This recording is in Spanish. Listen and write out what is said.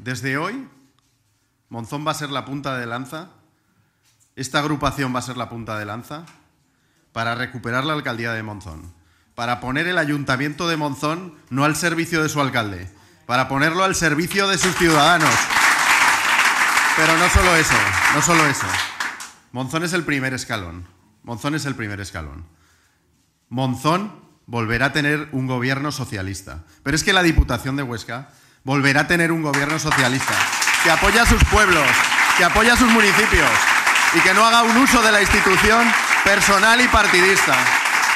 desde hoy, Monzón va a ser la punta de lanza, esta agrupación va a ser la punta de lanza para recuperar la alcaldía de Monzón, para poner el ayuntamiento de Monzón no al servicio de su alcalde, para ponerlo al servicio de sus ciudadanos. Pero no solo eso, no solo eso. Monzón es el primer escalón. Monzón es el primer escalón. Monzón volverá a tener un gobierno socialista. Pero es que la Diputación de Huesca volverá a tener un gobierno socialista que apoya a sus pueblos, que apoya a sus municipios y que no haga un uso de la institución personal y partidista.